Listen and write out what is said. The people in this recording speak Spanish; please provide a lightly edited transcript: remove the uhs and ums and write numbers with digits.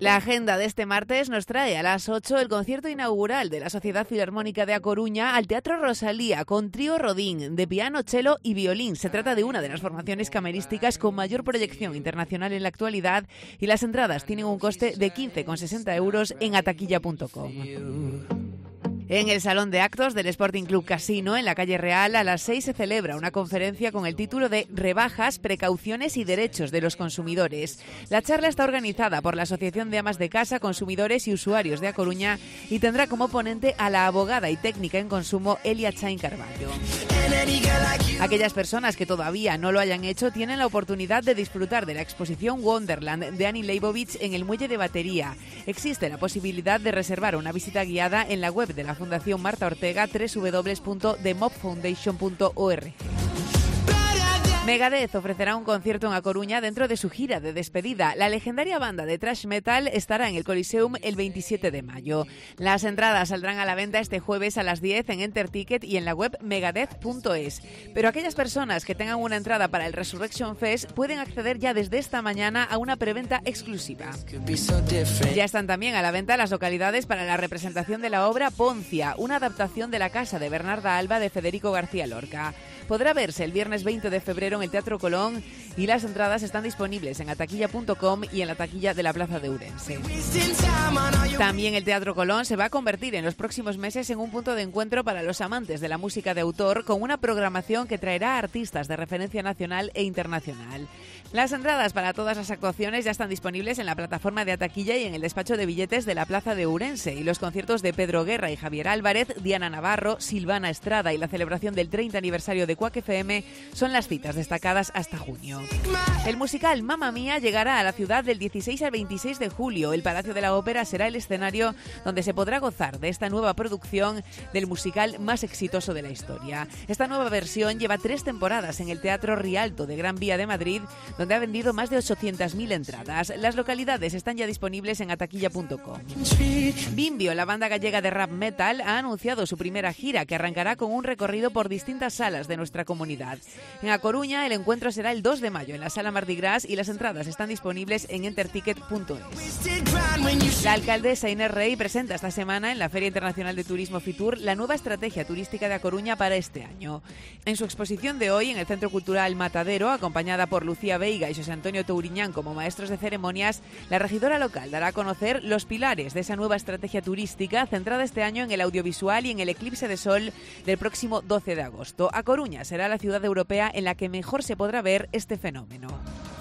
La agenda de este martes nos trae a las 8 el concierto inaugural de la Sociedad Filarmónica de A Coruña al Teatro Rosalía con trío Rodín de piano, cello y violín. Se trata de una de las formaciones camerísticas con mayor proyección internacional en la actualidad y las entradas tienen un coste de 15,60 euros en ataquilla.com. En el Salón de Actos del Sporting Club Casino, en la calle Real, a las 6 se celebra una conferencia con el título de Rebajas, Precauciones y Derechos de los Consumidores. La charla está organizada por la Asociación de Amas de Casa, Consumidores y Usuarios de A Coruña y tendrá como ponente a la abogada y técnica en consumo Elia Chain Carballo. Aquellas personas que todavía no lo hayan hecho tienen la oportunidad de disfrutar de la exposición Wonderland de Annie Leibovitz en el Muelle de Batería. Existe la posibilidad de reservar una visita guiada en la web de la Fundación Marta Ortega, www.themobfoundation.org. Megadeth ofrecerá un concierto en A Coruña dentro de su gira de despedida. La legendaria banda de thrash metal estará en el Coliseum el 27 de mayo. Las entradas saldrán a la venta este jueves a las 10 en Enterticket y en la web megadeth.es. Pero aquellas personas que tengan una entrada para el Resurrection Fest pueden acceder ya desde esta mañana a una preventa exclusiva. Ya están también a la venta las localidades para la representación de la obra Poncia, una adaptación de La Casa de Bernarda Alba de Federico García Lorca. Podrá verse el viernes 20 de febrero en el Teatro Colón y las entradas están disponibles en ataquilla.com y en la taquilla de la Plaza de Ourense. También el Teatro Colón se va a convertir en los próximos meses en un punto de encuentro para los amantes de la música de autor con una programación que traerá a artistas de referencia nacional e internacional. Las entradas para todas las actuaciones ya están disponibles en la plataforma de Ataquilla y en el despacho de billetes de la Plaza de Ourense, y los conciertos de Pedro Guerra y Javier Álvarez, Diana Navarro, Silvana Estrada y la celebración del 30 aniversario de Quack FM son las citas destacadas hasta junio. El musical Mamma Mía llegará a la ciudad del 16 al 26 de julio. El Palacio de la Ópera será el escenario donde se podrá gozar de esta nueva producción del musical más exitoso de la historia. Esta nueva versión lleva 3 temporadas en el Teatro Rialto de Gran Vía de Madrid, donde ha vendido más de 800.000 entradas. Las localidades están ya disponibles en ataquilla.com. Bimbio, la banda gallega de rap metal, ha anunciado su primera gira, que arrancará con un recorrido por distintas salas de nuestra comunidad. En A Coruña, el encuentro será el 2 de mayo en la Sala Mardi Gras y las entradas están disponibles en enterticket.es. La alcaldesa Inés Rey presenta esta semana en la Feria Internacional de Turismo Fitur la nueva estrategia turística de A Coruña para este año. En su exposición de hoy en el Centro Cultural Matadero, acompañada por Lucía Veiga y José Antonio Touriñán como maestros de ceremonias, la regidora local dará a conocer los pilares de esa nueva estrategia turística centrada este año en el audiovisual y en el eclipse de sol del próximo 12 de agosto. A Coruña será la ciudad europea en la que mejor se podrá ver este fenómeno.